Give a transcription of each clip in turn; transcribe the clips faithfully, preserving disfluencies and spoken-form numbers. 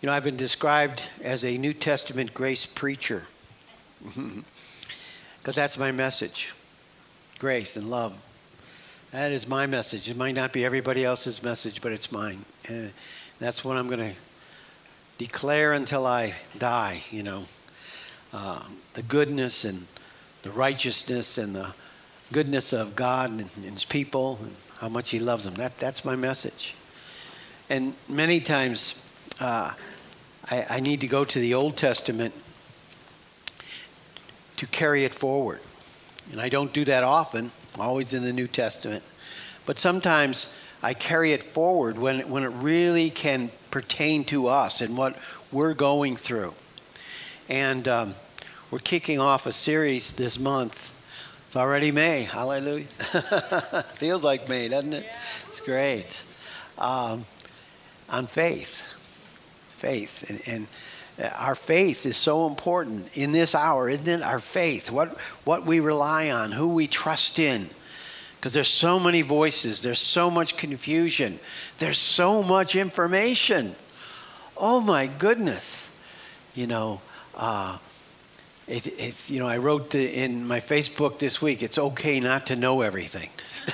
You know, I've been described as a New Testament grace preacher because that's my message, grace and love. That is my message. It might not be everybody else's message, but it's mine. And that's what I'm going to declare until I die, you know. Uh, the goodness and the righteousness and the goodness of God and, and his people and how much he loves them. That, that's my message. And many times uh, I, I need to go to the Old Testament to carry it forward. And I don't do that often. I'm always in the New Testament. But sometimes I carry it forward when, when it really can pertain to us and what we're going through. And um, we're kicking off a series this month. It's already May. Hallelujah. Feels like May, doesn't it? It's great. Um, on faith. Faith. And, and our faith is so important in this hour, isn't it? Our faith. What, what we rely on, who we trust in. Because there's so many voices. There's so much confusion. There's so much information. Oh, my goodness. You know, uh, it, it's, you know, I wrote the, in my Facebook this week, it's okay not to know everything.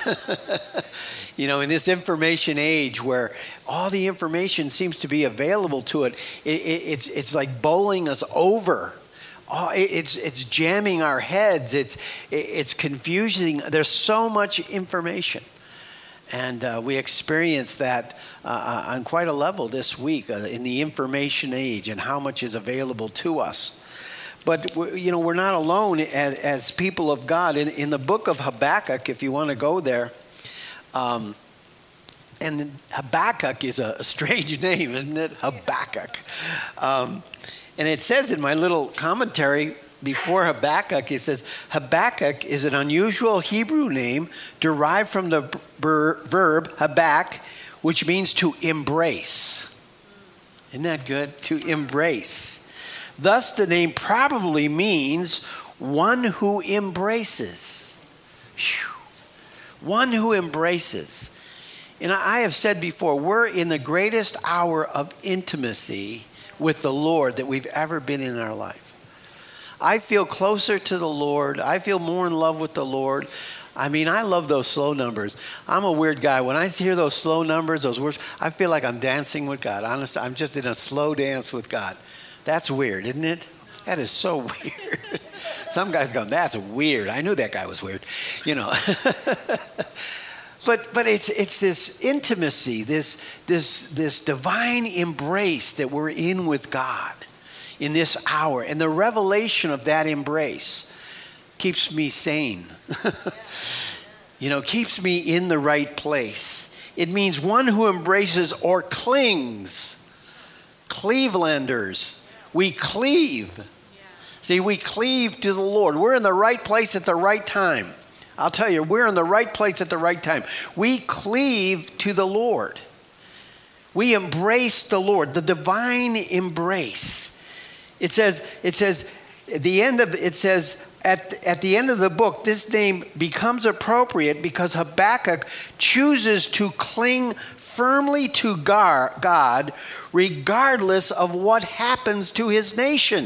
You know, in this information age where all the information seems to be available to it, it, it it's it's like bowling us over. Oh, it, it's it's jamming our heads. It's it, it's confusing. There's so much information, and uh, we experienced that uh, on quite a level this week uh, in the information age and how much is available to us. But, you know, we're not alone as, as people of God. In, in the book of Habakkuk, if you want to go there, um, and Habakkuk is a, a strange name, isn't it? Habakkuk. Um, and it says in my little commentary before Habakkuk, it says, Habakkuk is an unusual Hebrew name derived from the ber- verb habak, which means to embrace. Isn't that good? To embrace. Thus, the name probably means one who embraces. Whew. One who embraces. And I have said before, we're in the greatest hour of intimacy with the Lord that we've ever been in our life. I feel closer to the Lord. I feel more in love with the Lord. I mean, I love those slow numbers. I'm a weird guy. When I hear those slow numbers, those words, I feel like I'm dancing with God. Honestly, I'm just in a slow dance with God. That's weird, isn't it? That is so weird. Some guys go, that's weird. I knew that guy was weird, you know. but but it's it's this intimacy, this this this divine embrace that we're in with God in this hour, and the revelation of that embrace keeps me sane. You know, keeps me in the right place. It means one who embraces or clings. Clevelanders. We cleave. Yeah. See, we cleave to the Lord. We're in the right place at the right time. I'll tell you, we're in the right place at the right time. We cleave to the Lord. We embrace the Lord, the divine embrace. It says, it says, at the end of it says, at, at the end of the book, this name becomes appropriate because Habakkuk chooses to cling firmly to God regardless of what happens to his nation.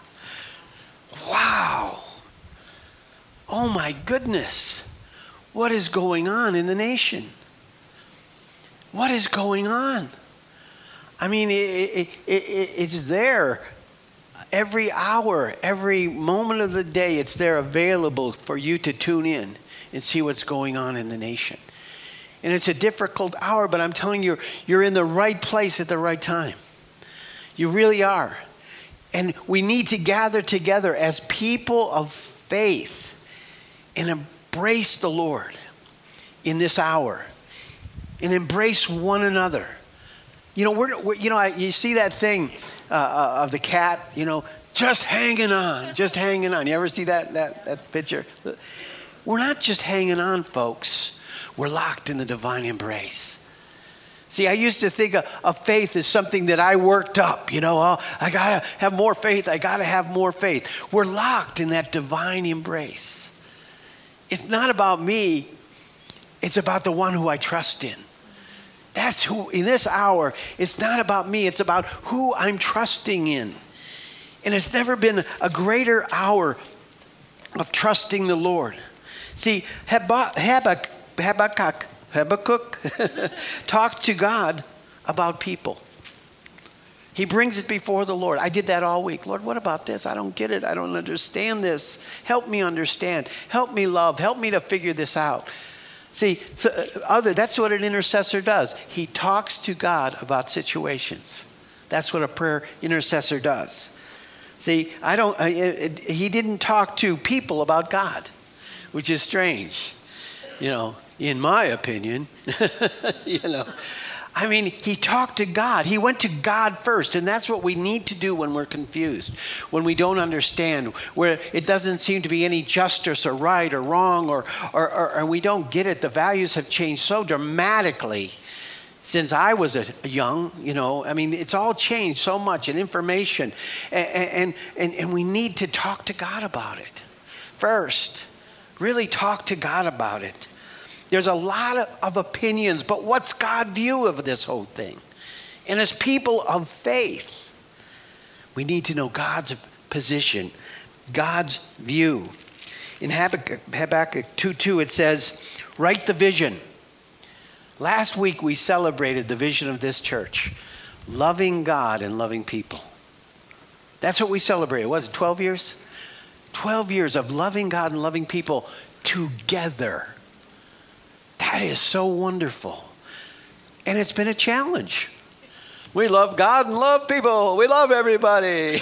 Wow. Oh my goodness. What is going on in the nation? What is going on? I mean, it, it, it, it's there every hour, every moment of the day. It's there available for you to tune in and see what's going on in the nation. And it's a difficult hour, but I'm telling you, you're in the right place at the right time. You really are. And we need to gather together as people of faith and embrace the Lord in this hour and embrace one another. You know, we're, we're you know, I, you see that thing uh, of the cat, you know, just hanging on, just hanging on. You ever see that that that picture? We're not just hanging on, folks. We're locked in the divine embrace. See, I used to think of, of faith as something that I worked up. You know, oh, I got to have more faith. I got to have more faith. We're locked in that divine embrace. It's not about me. It's about the one who I trust in. That's who, in this hour, it's not about me. It's about who I'm trusting in. And it's never been a greater hour of trusting the Lord. See, Habakkuk, Habakkuk, Habakkuk talks to God about people. He brings it before the Lord. I did that all week. Lord, what about this? I don't get it. I don't understand this. Help me understand. Help me love. Help me to figure this out. See, so other that's what an intercessor does. He talks to God about situations. That's what a prayer intercessor does. See, I don't. I, it, he didn't talk to people about God, which is strange, you know. In my opinion, you know. I mean, he talked to God. He went to God first, and that's what we need to do when we're confused, when we don't understand, where it doesn't seem to be any justice or right or wrong, or or, or, or we don't get it. The values have changed so dramatically since I was a young, you know. I mean, it's all changed so much in information, and and and, and we need to talk to God about it first. Really talk to God about it. There's a lot of, of opinions, but what's God's view of this whole thing? And as people of faith, we need to know God's position, God's view. In Habakkuk, Habakkuk two two, it says, write the vision. Last week we celebrated the vision of this church, loving God and loving people. That's what we celebrated. Was it twelve years? twelve years of loving God and loving people together. That is so wonderful. And it's been a challenge. We love God and love people. We love everybody.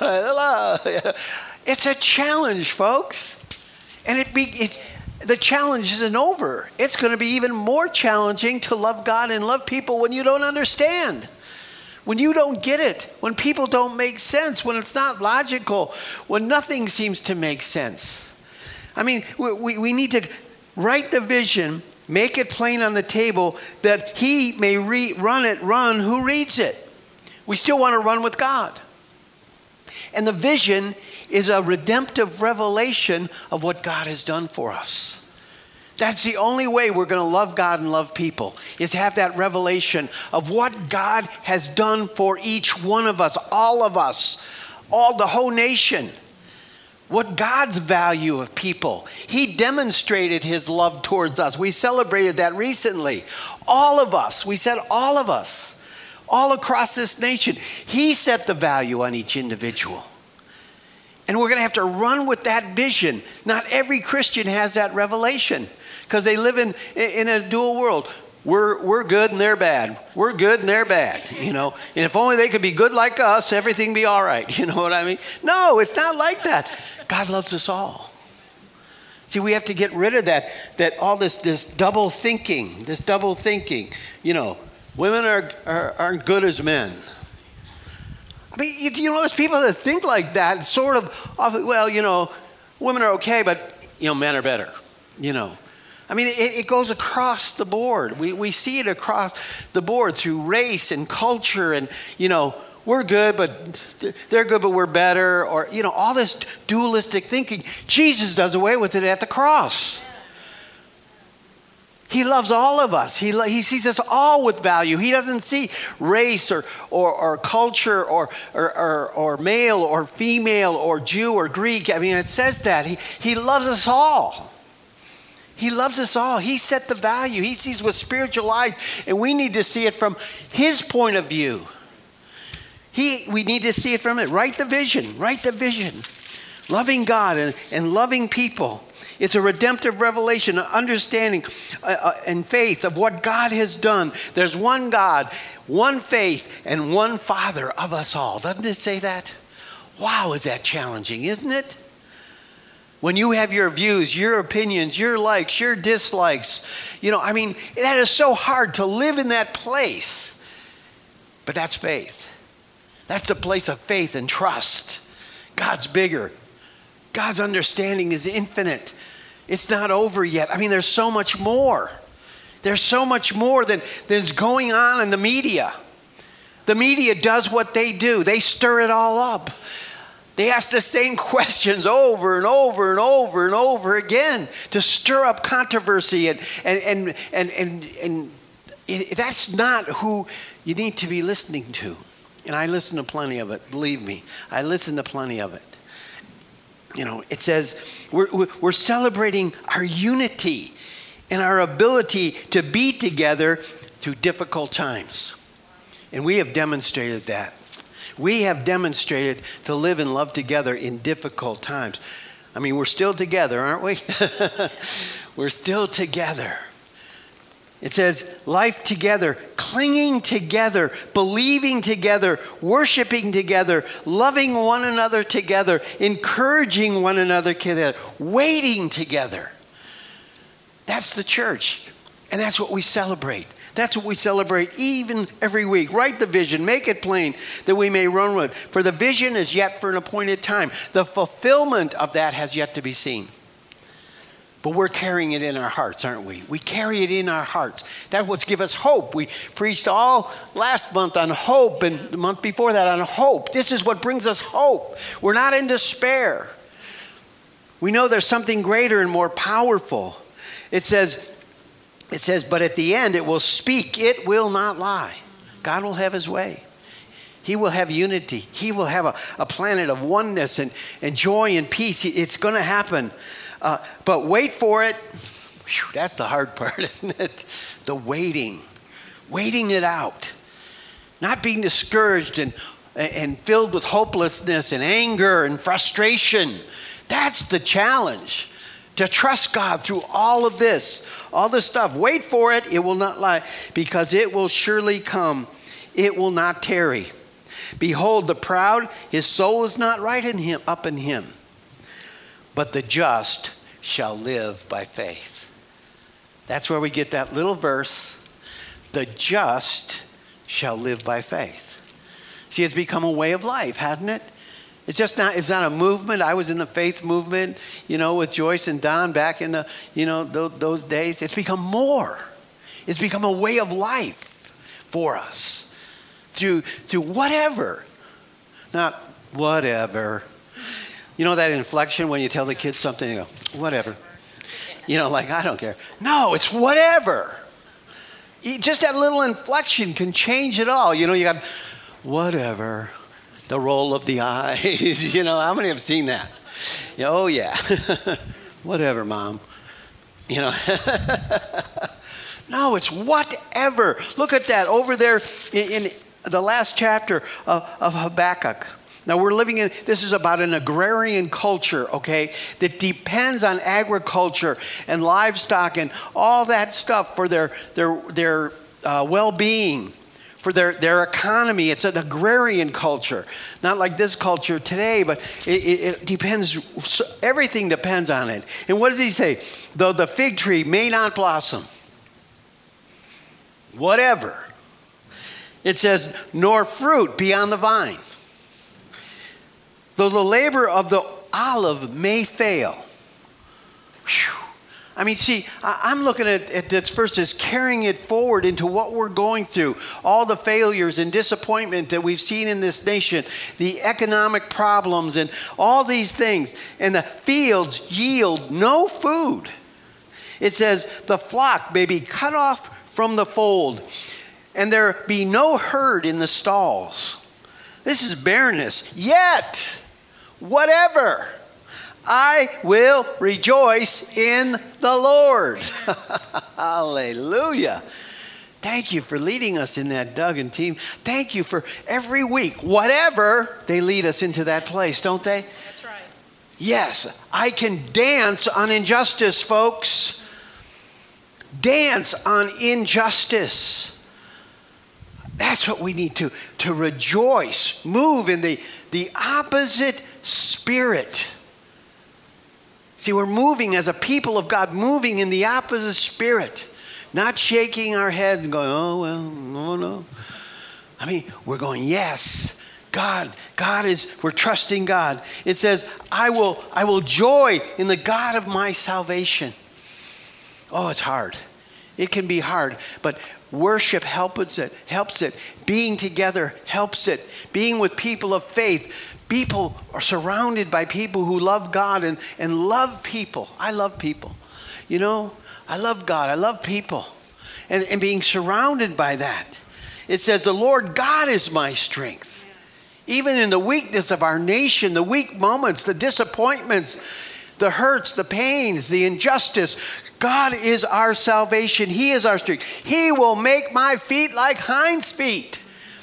It's a challenge, folks. And it be, it, the challenge isn't over. It's going to be even more challenging to love God and love people when you don't understand. When you don't get it. When people don't make sense. When it's not logical. When nothing seems to make sense. I mean, we, we, we need to write the vision, make it plain on the table that he may re- run it, run who reads it. We still want to run with God. And the vision is a redemptive revelation of what God has done for us. That's the only way we're going to love God and love people, is have that revelation of what God has done for each one of us, all of us, all the whole nation. What God's value of people. He demonstrated his love towards us. We celebrated that recently. All of us, we said all of us, all across this nation. He set the value on each individual. And we're going to have to run with that vision. Not every Christian has that revelation because they live in, in a dual world. We're, we're good and they're bad. We're good and they're bad, you know. And if only they could be good like us, everything be all right. You know what I mean? No, it's not like that. God loves us all. See, we have to get rid of that, that all this, this double thinking, this double thinking. You know, women are, are, aren't good as men. I mean, you, you know, there's people that think like that, sort of, well, you know, women are okay, but, you know, men are better, you know. I mean, it, it goes across the board. We, we see it across the board through race and culture and, you know, we're good, but they're good, but we're better. Or, you know, all this dualistic thinking. Jesus does away with it at the cross. He loves all of us. He, he sees us all with value. He doesn't see race or, or, or culture or, or, or, or male or female or Jew or Greek. I mean, it says that. He, he loves us all. He loves us all. He set the value. He sees with spiritual eyes, and we need to see it from his point of view. He, we need to see it from it. Write the vision. Write the vision. Loving God and, and loving people. It's a redemptive revelation, an understanding uh, uh, and faith of what God has done. There's one God, one faith, and one Father of us all. Doesn't it say that? Wow, is that challenging, isn't it? When you have your views, your opinions, your likes, your dislikes, you know, I mean, that is so hard to live in that place. But that's faith. That's the place of faith and trust. God's bigger. God's understanding is infinite. It's not over yet. I mean, there's so much more. There's so much more than than's going on in the media. The media does what they do. They stir it all up. They ask the same questions over and over and over and over again to stir up controversy and and and and and, and it, that's not who you need to be listening to. And I listen to plenty of it, believe me. I listen to plenty of it. You know, it says we're, we're celebrating our unity and our ability to be together through difficult times. And we have demonstrated that. We have demonstrated to live and love together in difficult times. I mean, we're still together, aren't we? We're still together. It says life together, clinging together, believing together, worshiping together, loving one another together, encouraging one another together, waiting together. That's the church. And that's what we celebrate. That's what we celebrate even every week. Write the vision, make it plain that we may run with it. For the vision is yet for an appointed time. The fulfillment of that has yet to be seen. But we're carrying it in our hearts, aren't we? We carry it in our hearts. That's what's give us hope. We preached all last month on hope and the month before that on hope. This is what brings us hope. We're not in despair. We know there's something greater and more powerful. It says, it says, but at the end it will speak. It will not lie. God will have his way. He will have unity. He will have a, a planet of oneness and, and joy and peace. It's going to happen. Uh, but wait for it. Whew, that's the hard part, isn't it? The waiting. Waiting it out. Not being discouraged and, and filled with hopelessness and anger and frustration. That's the challenge. To trust God through all of this. All this stuff. Wait for it. It will not lie. Because it will surely come. It will not tarry. Behold, the proud, his soul is not right in him, up in him. But the just shall live by faith. That's where we get that little verse. The just shall live by faith. See, it's become a way of life, hasn't it? It's just not, it's not a movement. I was in the faith movement, you know, with Joyce and Don back in the, you know, those, those days. It's become more. It's become a way of life for us. Through, through whatever. Not whatever. You know that inflection when you tell the kids something, you go, whatever. You know, like, I don't care. No, it's whatever. You, just that little inflection can change it all. You know, you got whatever. The roll of the eyes. You know, how many have seen that? Yeah, oh, yeah. Whatever, Mom. You know. No, it's whatever. Look at that over there in, in the last chapter of, of Habakkuk. Now we're living in, this is about an agrarian culture, okay, that depends on agriculture and livestock and all that stuff for their their their uh, well-being, for their, their economy. It's an agrarian culture, not like this culture today, but it, it, it depends, everything depends on it. And what does he say? Though the fig tree may not blossom, whatever. It says, nor fruit be on the vine. Though the labor of the olive may fail. Whew. I mean, see, I'm looking at, at this verse as carrying it forward into what we're going through. All the failures and disappointment that we've seen in this nation. The economic problems and all these things. And the fields yield no food. It says, the flock may be cut off from the fold. And there be no herd in the stalls. This is barrenness. Yet, whatever, I will rejoice in the Lord. Hallelujah. Thank you for leading us in that, Doug and team. Thank you for every week, whatever, they lead us into that place, don't they? That's right. Yes, I can dance on injustice, folks. Dance on injustice. That's what we need to, to rejoice, move in the, the opposite spirit. See, we're moving as a people of God, moving in the opposite spirit, not shaking our heads and going, oh, well, no, no. I mean, we're going, yes, God, God is, we're trusting God. It says, I will, I will joy in the God of my salvation. Oh, it's hard. It can be hard, but worship helps it, helps it. Being together helps it. Being with people of faith. People are surrounded by people who love God and, and love people. I love people. You know, I love God. I love people. and, and being surrounded by that. It says, the Lord God is my strength. Even in the weakness of our nation, the weak moments, the disappointments, the hurts, the pains, the injustice, God is our salvation. He is our strength. He will make my feet like hinds' feet.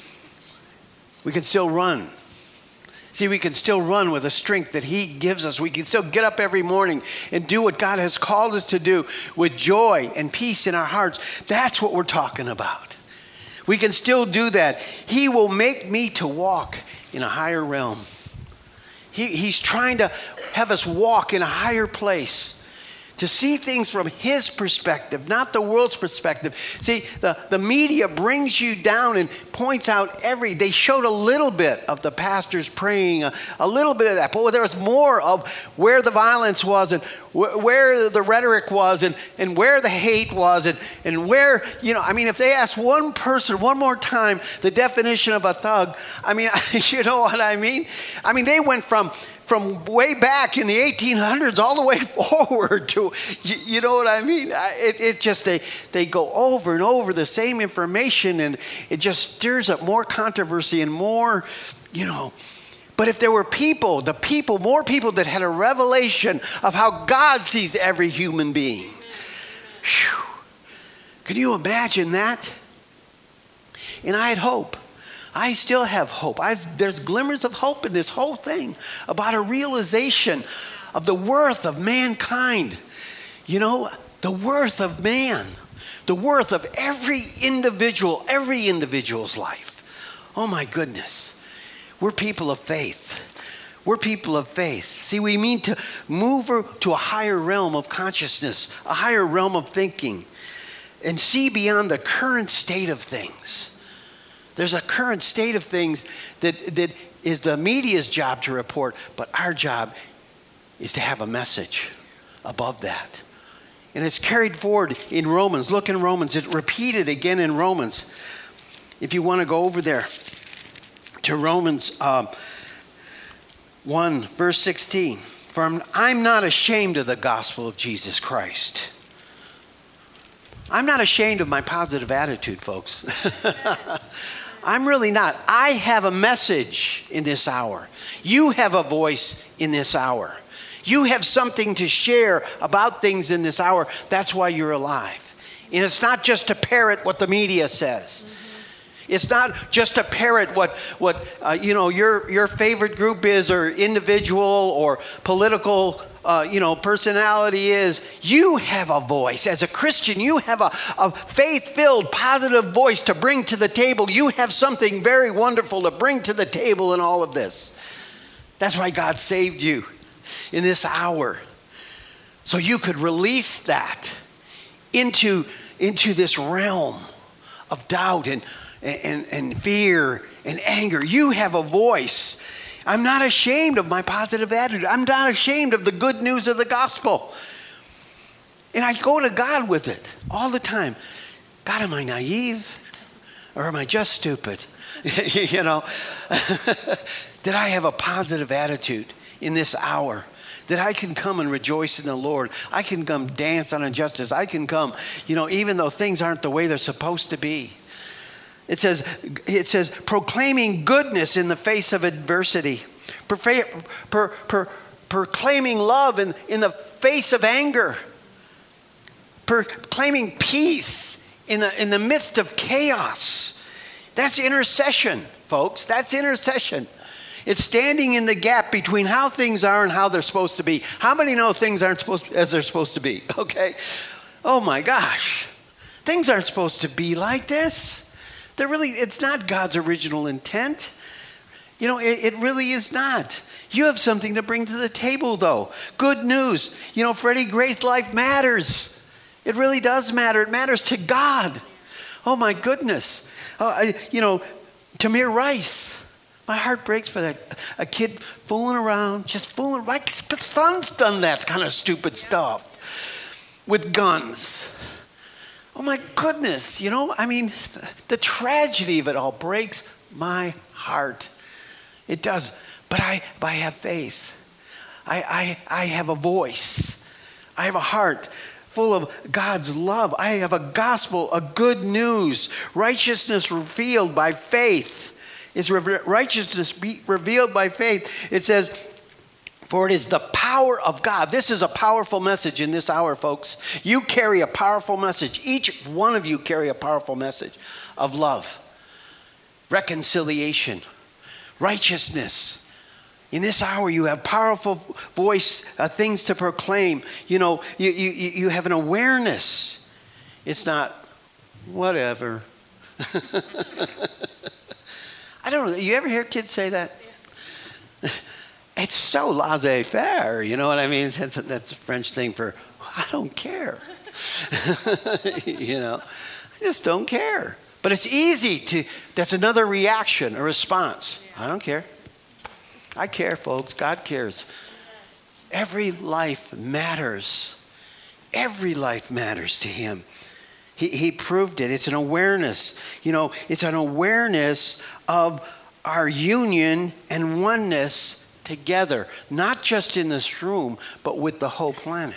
We can still run. See, we can still run with the strength that he gives us. We can still get up every morning and do what God has called us to do with joy and peace in our hearts. That's what we're talking about. We can still do that. He will make me to walk in a higher realm. He, he's trying to have us walk in a higher place, to see things from his perspective, not the world's perspective. See, the, the media brings you down and points out every, they showed a little bit of the pastors praying, a, a little bit of that, but there was more of where the violence was and wh- where the rhetoric was and, and where the hate was and, and where, you know, I mean, if they asked one person one more time the definition of a thug, I mean, you know what I mean? I mean, they went from From way back in the eighteen hundreds all the way forward to, you, you know what I mean? It, it just, they, they go over and over the same information, and it just stirs up more controversy and more, you know. But if there were people, the people, more people that had a revelation of how God sees every human being. Whew. Can you imagine that? And I had hope. I still have hope. I, there's glimmers of hope in this whole thing about a realization of the worth of mankind. You know, the worth of man, the worth of every individual, every individual's life. Oh my goodness. We're people of faith. We're people of faith. See, we mean to move to a higher realm of consciousness, a higher realm of thinking, and see beyond the current state of things. There's a current state of things that, that is the media's job to report, but our job is to have a message above that. And it's carried forward in Romans. Look in Romans. It's repeated again in Romans. If you want to go over there to Romans uh, one, verse sixteen. For I'm not ashamed of the gospel of Jesus Christ. I'm not ashamed of my positive attitude, folks. I'm really not. I have a message in this hour. You have a voice in this hour. You have something to share about things in this hour. That's why you're alive. And it's not just to parrot what the media says. Mm-hmm. It's not just to parrot what what uh, you know your your favorite group is, or individual or political Uh, you know, personality is. You have a voice. As a Christian, you have a, a faith-filled, positive voice to bring to the table. You have something very wonderful to bring to the table in all of this. That's why God saved you in this hour. So you could release that into, into this realm of doubt and, and, and fear and anger. You have a voice. I'm not ashamed of my positive attitude. I'm not ashamed of the good news of the gospel. And I go to God with it all the time. God, am I naive? Or am I just stupid? You know, that I have a positive attitude in this hour. That I can come and rejoice in the Lord. I can come dance on injustice. I can come, you know, even though things aren't the way they're supposed to be. It says, it says, proclaiming goodness in the face of adversity. Per, per, per, proclaiming love in, in the face of anger. Proclaiming peace in the, in the midst of chaos. That's intercession, folks. That's intercession. It's standing in the gap between how things are and how they're supposed to be. How many know things aren't supposed to, as they're supposed to be? Okay. Oh my gosh. Things aren't supposed to be like this. They're really, it's not God's original intent. You know, it, it really is not. You have something to bring to the table, though. Good news. You know, Freddie Gray's life matters. It really does matter. It matters to God. Oh, my goodness. Uh, I, you know, Tamir Rice. My heart breaks for that. A kid fooling around, just fooling. My son's done that kind of stupid stuff with guns. Oh my goodness, you know, I mean, the tragedy of it all breaks my heart. It does. But I, but I have faith. I, I, I have a voice. I have a heart. full of God's love. I have a gospel, a good news, righteousness revealed by faith. It's re- righteousness be revealed by faith. It says, for it is the power of God. This is a powerful message in this hour, folks. You carry a powerful message. Each one of you carry a powerful message of love, reconciliation, righteousness. In this hour, you have powerful voice, uh, things to proclaim. You know, you, you, you have an awareness. It's not, whatever. I don't know. You ever hear kids say that? It's so laissez-faire, you know what I mean? That's, that's a French thing for, I don't care. You know, I just don't care. But it's easy to, that's another reaction, a response. I don't care. I care, folks. God cares. Every life matters. Every life matters to him. He, he proved it. It's an awareness. You know, it's an awareness of our union and oneness together, not just in this room, but with the whole planet.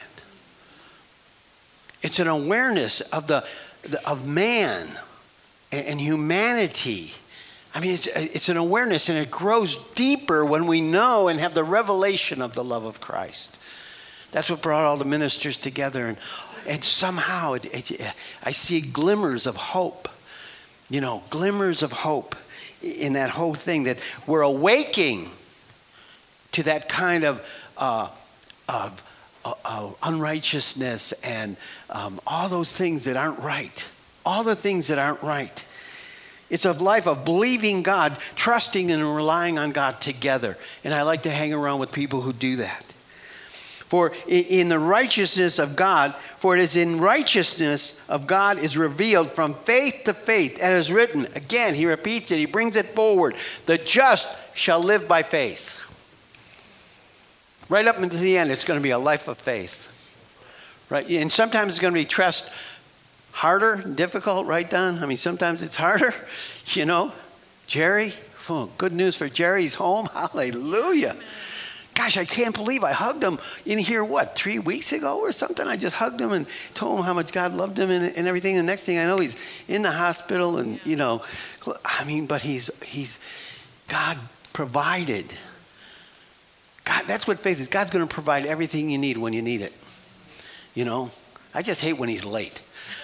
It's an awareness of the, the of man and, and humanity. I mean, it's it's an awareness, and it grows deeper when we know and have the revelation of the love of Christ. That's what brought all the ministers together, and and somehow it, it, I see glimmers of hope. You know, glimmers of hope in that whole thing, that we're awaking to that kind of, uh, of uh, uh, unrighteousness and um, all those things that aren't right. All the things that aren't right. It's a life of believing God, trusting and relying on God together. And I like to hang around with people who do that. For in the righteousness of God, for it is in righteousness of God is revealed from faith to faith. As is written, again, he repeats it, he brings it forward. The just shall live by faith. Right up into the end, it's going to be a life of faith. Right? And sometimes it's going to be trust harder, difficult, right, Don? I mean, sometimes it's harder, you know. Jerry, oh, good news for Jerry. He's home. Hallelujah. Gosh, I can't believe I hugged him in here, what, three weeks ago or something? I just hugged him and told him how much God loved him and, and everything. And the next thing I know, he's in the hospital and, you know, I mean, but he's, he's, God provided. God, that's what faith is. God's going to provide everything you need when you need it. You know, I just hate when he's late.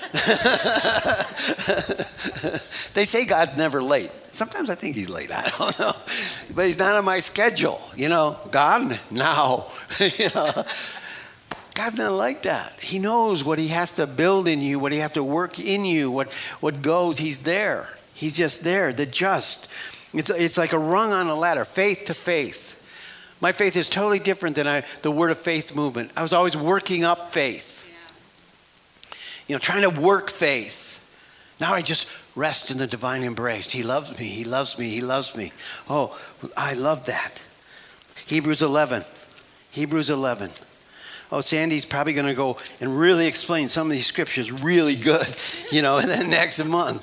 They say God's never late. Sometimes I think he's late. I don't know. But he's not on my schedule. You know, God, now. You know, God's not like that. He knows what he has to build in you, what he has to work in you, what, what goes. He's there. He's just there, the just. It's, it's like a rung on a ladder, faith to faith. My faith is totally different than I, the Word of Faith movement. I was always working up faith. Yeah. You know, trying to work faith. Now I just rest in the divine embrace. He loves me. He loves me. He loves me. Oh, I love that. Hebrews eleven. Hebrews eleven. Oh, Sandy's probably going to go and really explain some of these scriptures really good, you know, and then next month.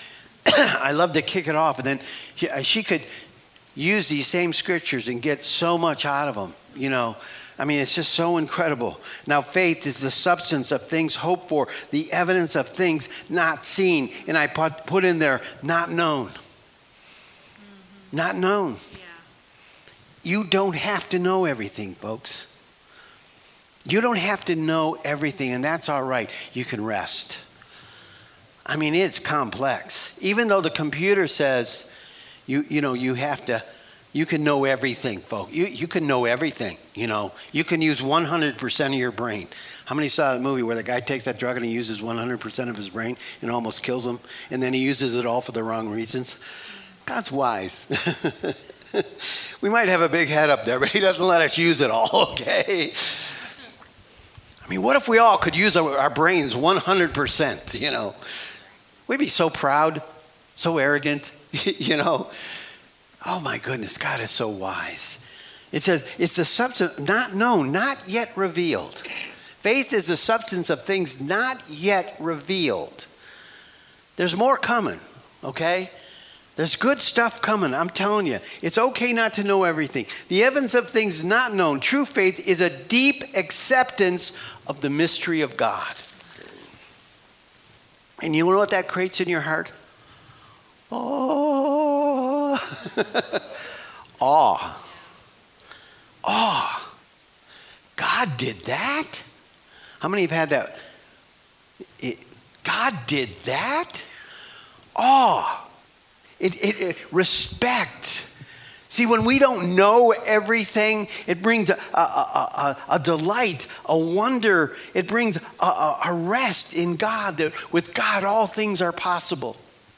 I love to kick it off. And then she, she could use these same scriptures and get so much out of them, you know. I mean, it's just so incredible. Now, faith is the substance of things hoped for, the evidence of things not seen. And I put, put in there, not known. Mm-hmm. Not known. Yeah. You don't have to know everything, folks. You don't have to know everything, and that's all right. You can rest. I mean, it's complex. Even though the computer says, You you know, you have to, you can know everything, folks. You you can know everything, you know. You can use one hundred percent of your brain. How many saw that movie where the guy takes that drug and he uses one hundred percent of his brain and almost kills him, and then he uses it all for the wrong reasons? God's wise. We might have a big head up there, but he doesn't let us use it all, okay? I mean, what if we all could use our, our brains one hundred percent, you know? We'd be so proud, so arrogant. You know, oh my goodness, God is so wise. It says it's the substance not known, not yet revealed. Faith is the substance of things not yet revealed. There's more coming, okay? There's good stuff coming, I'm telling you. It's okay not to know everything. The evidence of things not known. True faith is a deep acceptance of the mystery of God. And you know what that creates in your heart? Oh, awe. Awe. God did that? How many have had that? It, God did that? Awe. It, it, it, respect. See, when we don't know everything, it brings a, a, a, a delight, a wonder. It brings a, a, a rest in God. That with God, all things are possible.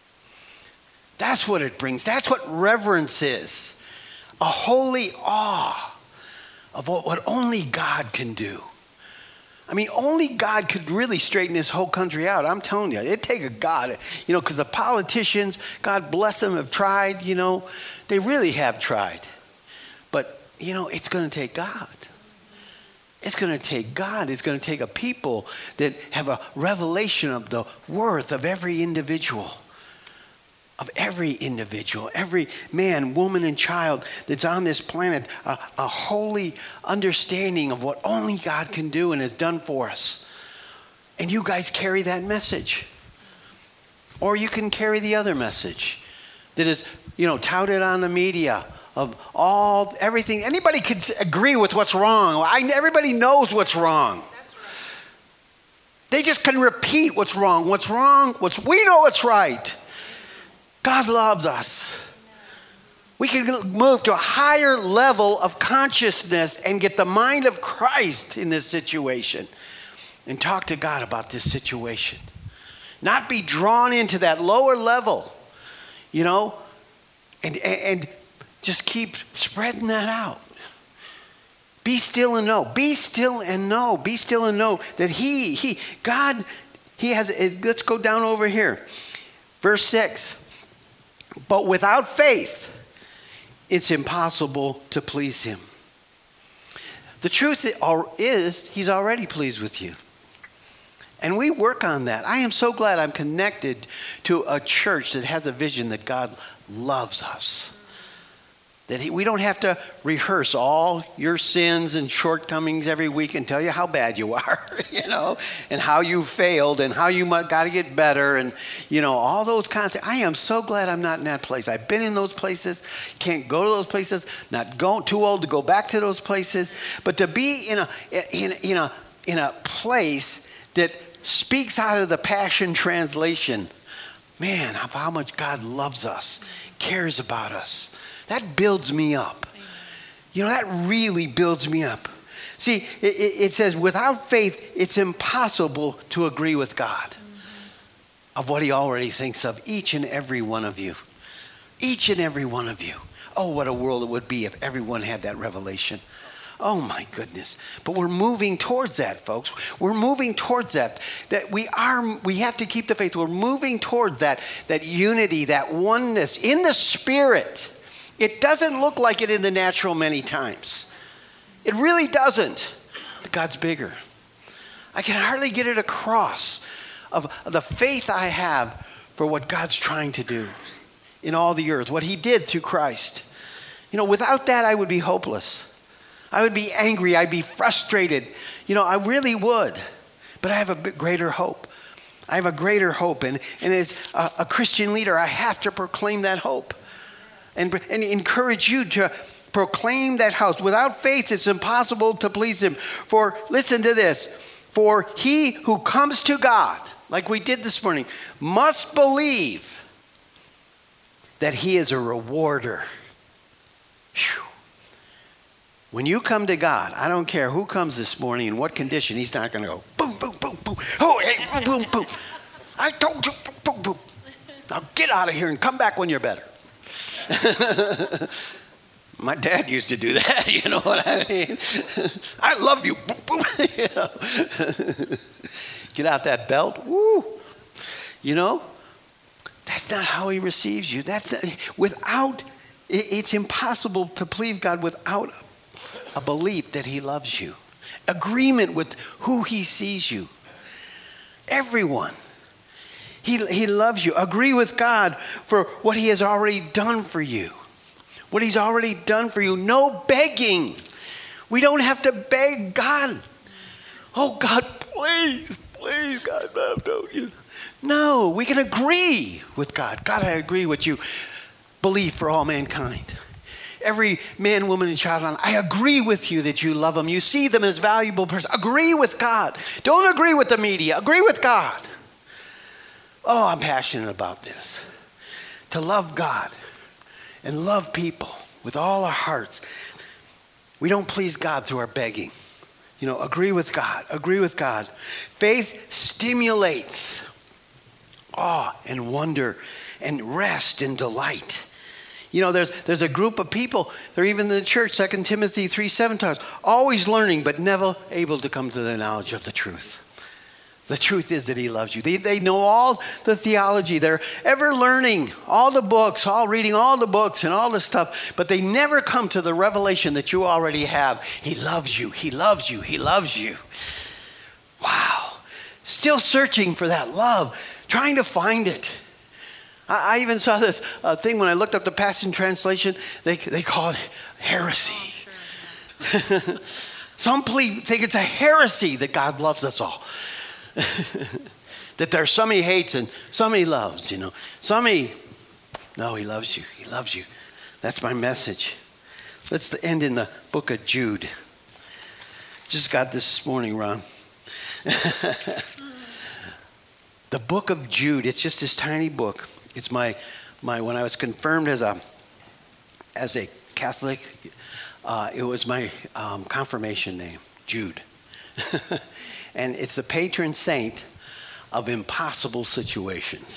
That's what it brings. That's what reverence is. A holy awe of what, what only God can do. I mean, only God could really straighten this whole country out. I'm telling you, it'd take a God, you know, because the politicians, God bless them, have tried, you know. They really have tried. But, you know, it's going to take God. It's going to take God. It's going to take a people that have a revelation of the worth of every individual. Of every individual, every man, woman, and child that's on this planet, a, a holy understanding of what only God can do and has done for us. And you guys carry that message. Or you can carry the other message that is, you know, touted on the media of all, everything. Anybody can agree with what's wrong. I, everybody knows what's wrong. That's right. They just can repeat what's wrong. What's wrong? What's, we know what's right. God loves us. We can move to a higher level of consciousness and get the mind of Christ in this situation and talk to God about this situation. Not be drawn into that lower level, you know, and, and just keep spreading that out. Be still and know. Be still and know. Be still and know that he, he, God, he has, let's go down over here. Verse six. But without faith, it's impossible to please him. The truth is, he's already pleased with you. And we work on that. I am so glad I'm connected to a church that has a vision that God loves us. That he, we don't have to rehearse all your sins and shortcomings every week and tell you how bad you are, you know, and how you failed and how you got to get better and, you know, all those kinds of things. I am so glad I'm not in that place. I've been in those places, can't go to those places, not go, too old to go back to those places, but to be in a in, in a in a place that speaks out of the Passion Translation. Man, how, how much God loves us, cares about us. That builds me up. You know, that really builds me up. See, it, it says, without faith, it's impossible to agree with God of what he already thinks of each and every one of you. Each and every one of you. Oh, what a world it would be if everyone had that revelation. Oh, my goodness. But we're moving towards that, folks. We're moving towards that. That we are, we have to keep the faith. We're moving towards that, that unity, that oneness in the Spirit. It doesn't look like it in the natural many times. It really doesn't. But God's bigger. I can hardly get it across of the faith I have for what God's trying to do in all the earth, what he did through Christ. You know, without that, I would be hopeless. I would be angry. I'd be frustrated. You know, I really would. But I have a bit greater hope. I have a greater hope. And, and as a, a Christian leader, I have to proclaim that hope. And, and encourage you to proclaim that house. Without faith, it's impossible to please him. For, listen to this, for he who comes to God, like we did this morning, must believe that he is a rewarder. Whew. When you come to God, I don't care who comes this morning in what condition, he's not going to go, boom, boom, boom, boom. Oh, hey, boom, boom. I told you, boom, boom, boom. Now get out of here and come back when you're better. My dad used to do that, you know what I mean? I love you. you know? Get out that belt. Woo. You know, that's not how he receives you. That's not, without, it's impossible to please God without a belief that he loves you. Agreement with who he sees you. Everyone. He, he loves you. Agree with God for what he has already done for you. What he's already done for you. No begging. We don't have to beg God. Oh, God, please, please, God, no, don't you? No, we can agree with God. God, I agree with you. Believe for all mankind. Every man, woman, and child, I agree with you that you love them. You see them as valuable person. Agree with God. Don't agree with the media. Agree with God. Oh, I'm passionate about this. To love God and love people with all our hearts. We don't please God through our begging. You know, agree with God. Agree with God. Faith stimulates awe and wonder and rest and delight. You know, there's there's a group of people, they're even in the church, Second Timothy three seven talks, always learning but never able to come to the knowledge of the truth. The truth is that he loves you. They, they know all the theology. They're ever learning all the books, all reading all the books and all the stuff, but they never come to the revelation that you already have. He loves you. He loves you. He loves you. Wow. Still searching for that love, trying to find it. I, I even saw this uh, thing when I looked up the Passion Translation. They, they call it heresy. Some think it's a heresy that God loves us all. That there's some he hates and some he loves, you know. Some he, no, he loves you. He loves you. That's my message. Let's end in the book of Jude. Just got this this morning, Ron. The book of Jude. It's just this tiny book. It's my, my when I was confirmed as a, as a Catholic, uh, it was my um, confirmation name, Jude. And it's the patron saint of impossible situations.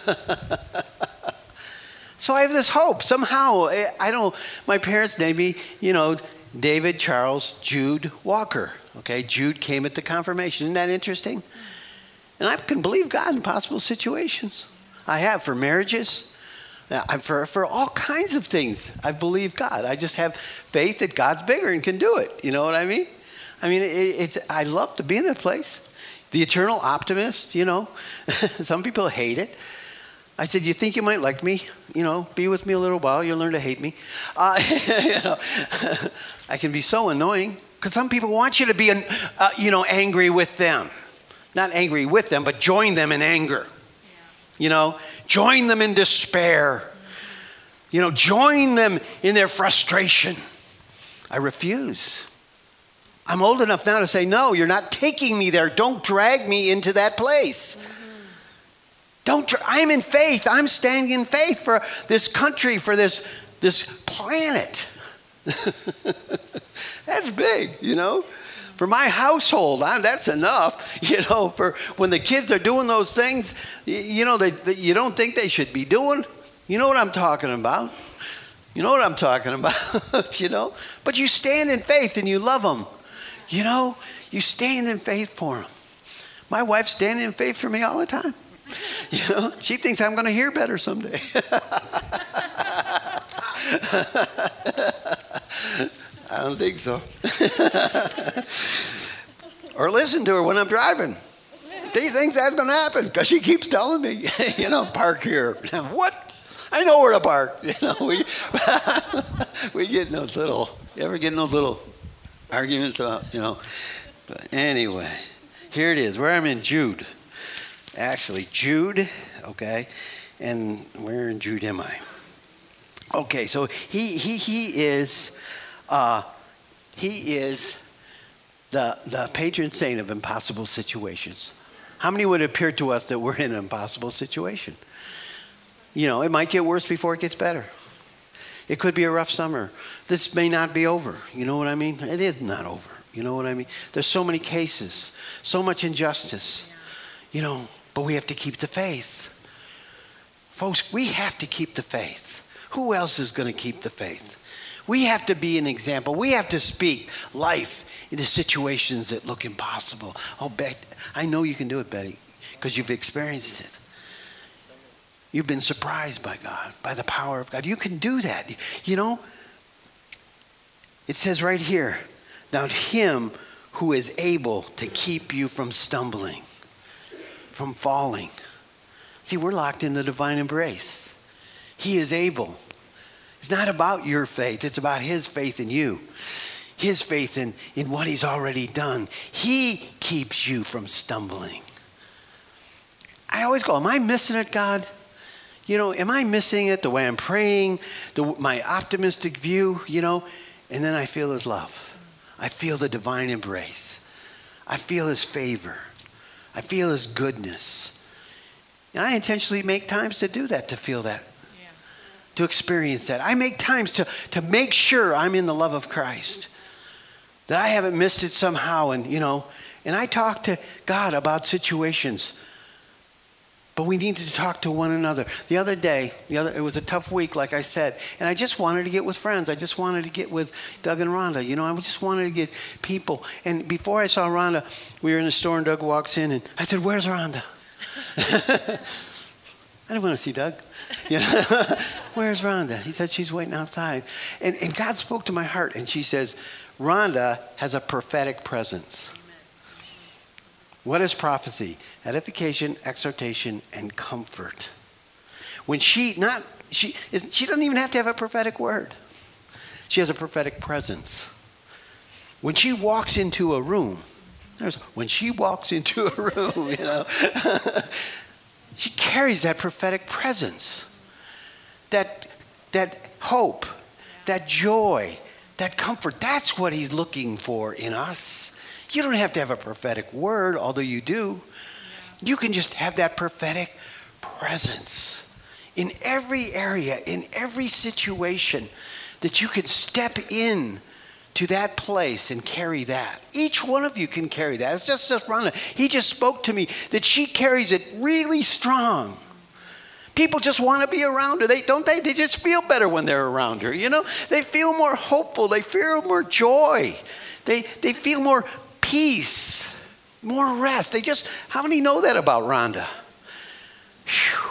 So I have this hope. Somehow, I don't, my parents named me, you know, David Charles Jude Walker. Okay, Jude came at the confirmation. Isn't that interesting? And I can believe God in impossible situations. I have for marriages, for, for all kinds of things. I believe God. I just have faith that God's bigger and can do it. You know what I mean? I mean, it, it's, I love to be in that place. The eternal optimist, you know. Some people hate it. I said, you think you might like me? You know, be with me a little while. You'll learn to hate me. Uh, you know, I can be so annoying because some people want you to be, uh, you know, angry with them. Not angry with them, but join them in anger. Yeah. You know, join them in despair. Mm-hmm. You know, join them in their frustration. I refuse. I'm old enough now to say, no, you're not taking me there. Don't drag me into that place. Mm-hmm. Don't. Dra- I'm in faith. I'm standing in faith for this country, for this, this planet. That's big, you know. For my household, I, that's enough. You know, for when the kids are doing those things, you, you know, that you don't think they should be doing. You know what I'm talking about. You know what I'm talking about, you know. But you stand in faith and you love them. You know, you stand in faith for them. My wife's standing in faith for me all the time. You know, she thinks I'm going to hear better someday. I don't think so. Or listen to her when I'm driving. She thinks that's going to happen because she keeps telling me, you know, park here. What? I know where to park. You know, we we get in those little. You ever get in those little arguments about, you know? But anyway, here it is. Where I'm in Jude. Actually, Jude. Okay, and where in Jude am I? Okay, so he he he is. Uh, he is the the patron saint of impossible situations. How many would appear to us that we're in an impossible situation? You know, it might get worse before it gets better. It could be a rough summer. This may not be over. You know what I mean? It is not over. You know what I mean? There's so many cases, so much injustice. You know, but we have to keep the faith. Folks, we have to keep the faith. Who else is going to keep the faith? We have to be an example. We have to speak life into situations that look impossible. Oh, Bet, I know you can do it, Betty, because you've experienced it. You've been surprised by God, by the power of God. You can do that. You know, it says right here, now him who is able to keep you from stumbling, from falling. See, we're locked in the divine embrace. He is able. It's not about your faith. It's about his faith in you. His faith in, in what he's already done. He keeps you from stumbling. I always go, am I missing it, God? You know, am I missing it the way I'm praying, the, my optimistic view, you know? And then I feel his love. I feel the divine embrace. I feel his favor. I feel his goodness. And I intentionally make times to do that, to feel that, yeah. to experience that. I make times to, to make sure I'm in the love of Christ, that I haven't missed it somehow. And, you know, and I talk to God about situations. But we need to talk to one another. The other day, the other, it was a tough week, like I said, and I just wanted to get with friends. I just wanted to get with Doug and Rhonda. You know, I just wanted to get people. And before I saw Rhonda, we were in the store, and Doug walks in, and I said, "Where's Rhonda?" I didn't want to see Doug. You know? "Where's Rhonda?" He said, "She's waiting outside." And, and God spoke to my heart, and she says, "Rhonda has a prophetic presence." What is prophecy? Edification, exhortation, and comfort. When she not she is she doesn't even have to have a prophetic word. She has a prophetic presence. When she walks into a room, there's when she walks into a room, you know, she carries that prophetic presence, that that hope, that joy, that comfort. That's what he's looking for in us. You don't have to have a prophetic word, although you do. Yeah. You can just have that prophetic presence in every area, in every situation, that you can step in to that place and carry that. Each one of you can carry that. It's just just Rhonda. He just spoke to me that she carries it really strong. People just want to be around her. They don't they? They just feel better when they're around her. You know, they feel more hopeful. They feel more joy. They they feel more peace, more rest. They just, how many know that about Rhonda? Whew.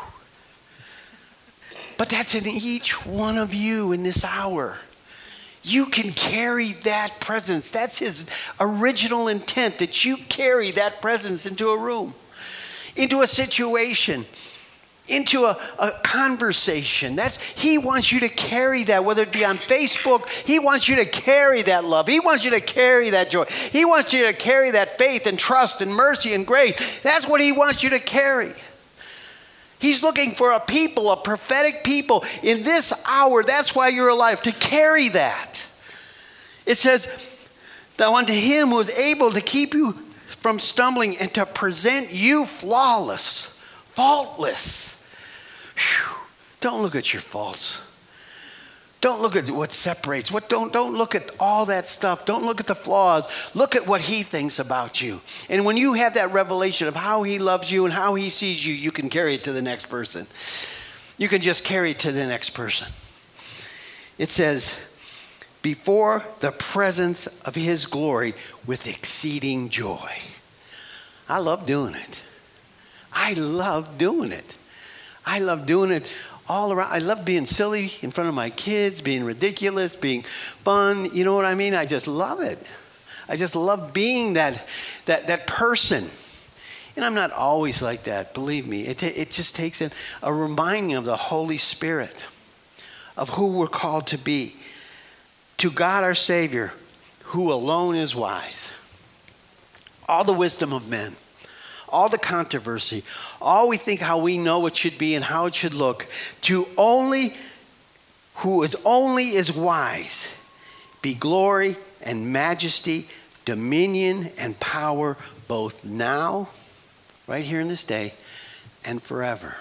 But that's in each one of you in this hour. You can carry that presence. That's his original intent, that you carry that presence into a room, into a situation, into a, a conversation. That's, he wants you to carry that, whether it be on Facebook. He wants you to carry that love. He wants you to carry that joy. He wants you to carry that faith and trust and mercy and grace. That's what he wants you to carry. He's looking for a people, a prophetic people in this hour. That's why you're alive, to carry that. It says that unto him who is able to keep you from stumbling and to present you flawless, faultless. Whew. Don't look at your faults. Don't look at what separates. What don't don't look at all that stuff. Don't look at the flaws. Look at what he thinks about you. And when you have that revelation of how he loves you and how he sees you, you can carry it to the next person. You can just carry it to the next person. It says, before the presence of his glory with exceeding joy. I love doing it. I love doing it. I love doing it all around. I love being silly in front of my kids, being ridiculous, being fun. You know what I mean? I just love it. I just love being that that that person. And I'm not always like that, believe me. It, it just takes a, a reminding of the Holy Spirit, of who we're called to be. To God our Savior, who alone is wise. All the wisdom of men, all the controversy, all we think how we know it should be and how it should look, to only who is only is wise, be glory and majesty, dominion and power, both now, right here in this day, and forever.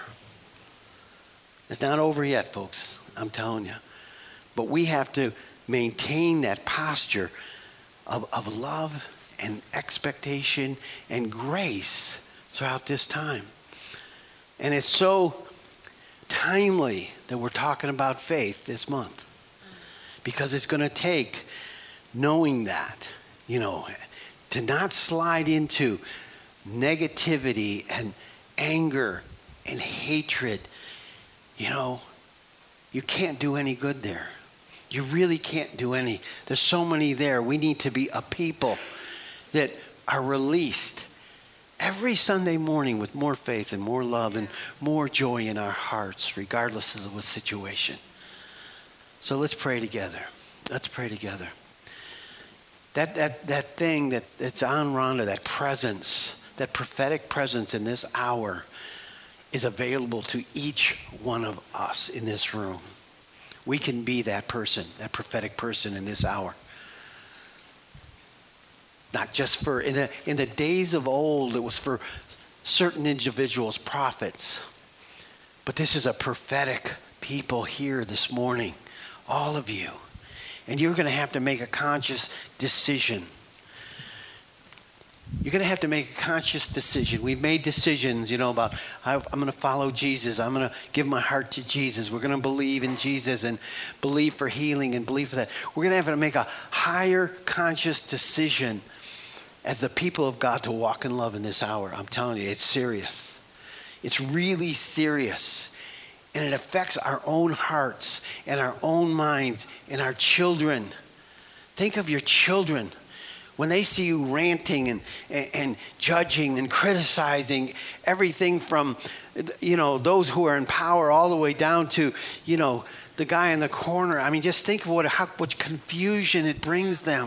It's not over yet, folks, I'm telling you. But we have to maintain that posture of, of love and expectation and grace throughout this time. And it's so timely that we're talking about faith this month, because it's going to take knowing that, you know, to not slide into negativity and anger and hatred. You know, you can't do any good there. You really can't do any. There's so many there. We need to be a people that are released every Sunday morning with more faith and more love and more joy in our hearts, regardless of the situation. So let's pray together. Let's pray together. That that that thing that, that's on Rhonda, that presence, that prophetic presence in this hour is available to each one of us in this room. We can be that person, that prophetic person in this hour. Not just for, in the, in the days of old, it was for certain individuals, prophets. But this is a prophetic people here this morning, all of you. And you're going to have to make a conscious decision. You're going to have to make a conscious decision. We've made decisions, you know, about I'm going to follow Jesus. I'm going to give my heart to Jesus. We're going to believe in Jesus and believe for healing and believe for that. We're going to have to make a higher conscious decision as the people of God to walk in love in this hour. I'm telling you, it's serious. It's really serious. And it affects our own hearts and our own minds and our children. Think of your children. When they see you ranting and, and, and judging and criticizing everything from, you know, those who are in power all the way down to, you know, the guy in the corner. I mean, just think of what how much confusion it brings them.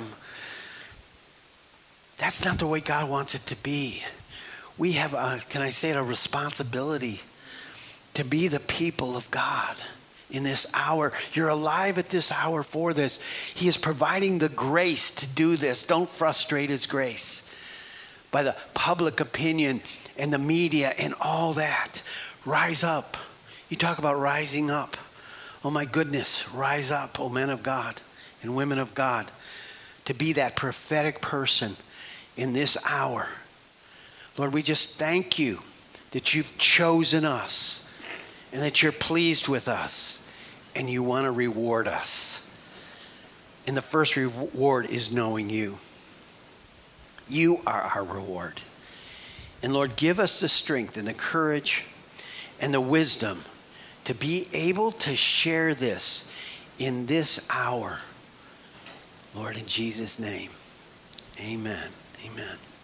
That's not the way God wants it to be. We have, a, can I say it, a responsibility to be the people of God in this hour. You're alive at this hour for this. He is providing the grace to do this. Don't frustrate his grace by the public opinion and the media and all that. Rise up. You talk about rising up. Oh my goodness, rise up, oh men of God and women of God, to be that prophetic person in this hour. Lord, we just thank you that you've chosen us and that you're pleased with us and you want to reward us. And the first reward is knowing you. You are our reward. And Lord, give us the strength and the courage and the wisdom to be able to share this in this hour. Lord, in Jesus' name, amen. Amen.